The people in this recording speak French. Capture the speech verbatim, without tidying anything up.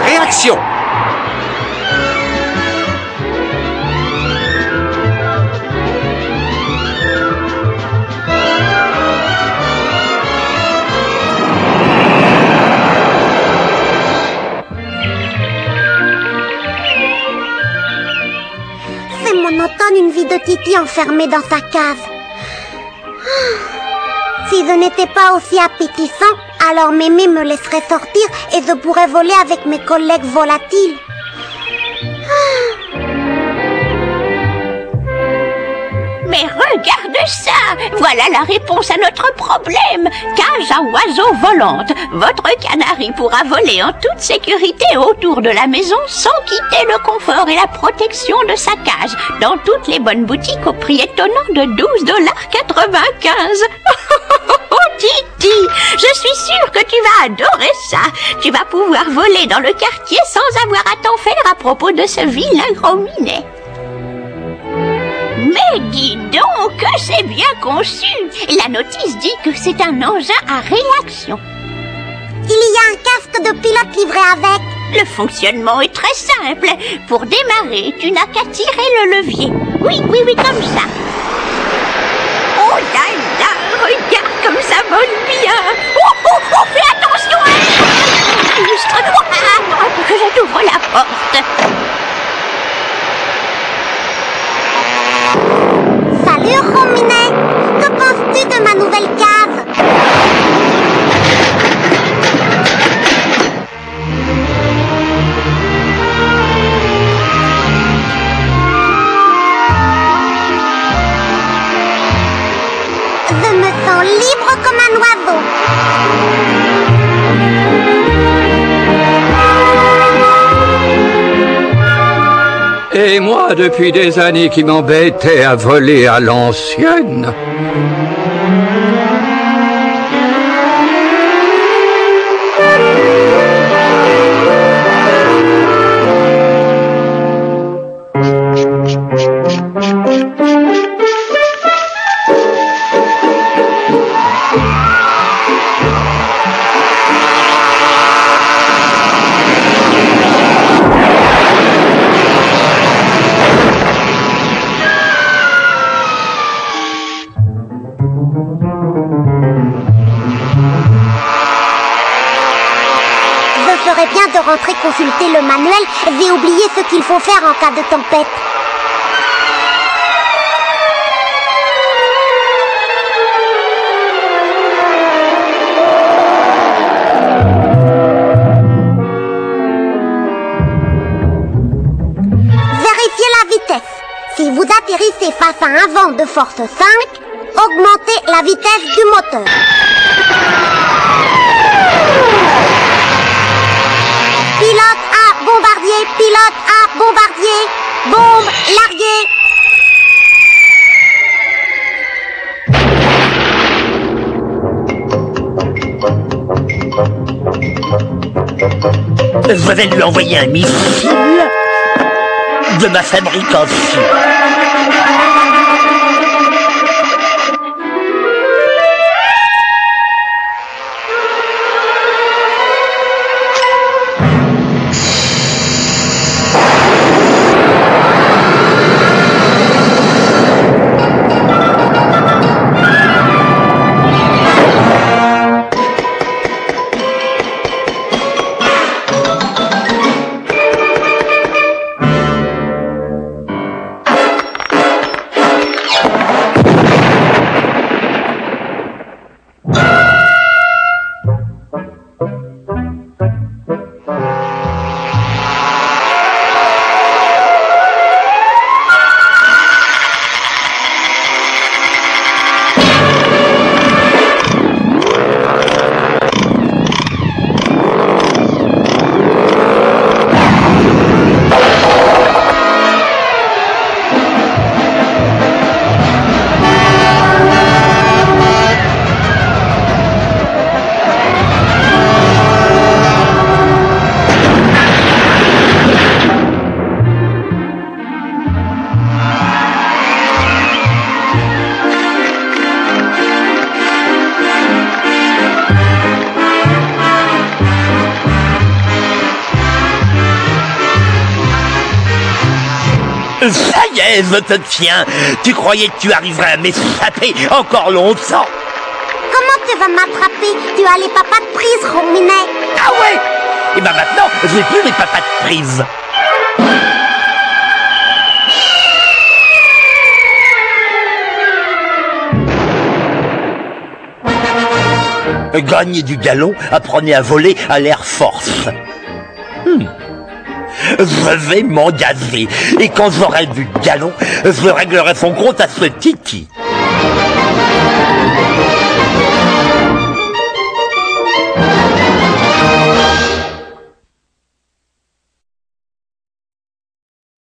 réaction. C'est monotone une vie de Titi enfermée dans sa cave. Si je n'étais pas aussi appétissant, alors Mémé me laisserait sortir et je pourrais voler avec mes collègues volatiles. Mais regarde ça! Voilà la réponse à notre problème! Cage à oiseaux volante. Votre canari pourra voler en toute sécurité autour de la maison sans quitter le confort et la protection de sa cage dans toutes les bonnes boutiques au prix étonnant de douze dollars quatre-vingt-quinze. Titi, je suis sûre que tu vas adorer ça. Tu vas pouvoir voler dans le quartier sans avoir à t'en faire à propos de ce vilain gros minet. Mais dis donc que c'est bien conçu. La notice dit que c'est un engin à réaction. Il y a un casque de pilote livré avec. Le fonctionnement est très simple. Pour démarrer, tu n'as qu'à tirer le levier. Oui, oui, oui, comme ça. Oh là là, regarde comme ça vole bien. Oh, oh, oh, fais attention à elle. Lustre, attends que je t'ouvre la porte. Salut Rominet, que penses-tu de ma nouvelle cave? Je me sens libre comme un oiseau. Et moi, depuis des années qui m'embêtais à voler à l'ancienne. De rentrer consulter le manuel, j'ai oublié ce qu'il faut faire en cas de tempête. Vérifiez la vitesse. Si vous atterrissez face à un vent de force cinq, augmentez la vitesse du moteur. Pilote à bombardier, pilote à bombardier, bombe larguée. Je vais lui envoyer un missile de ma fabrication. punaise, ce chien. Tu croyais que tu arriverais à m'échapper encore longtemps? Comment tu vas m'attraper? Tu as les papas de prise, Rominet. Ah ouais? Et ben maintenant, j'ai plus les papas de prise. Gagner du galon, apprenez à voler à l'Air Force. Hmm. Je vais m'engager. Et quand j'aurai du galon, je réglerai son compte à ce Titi.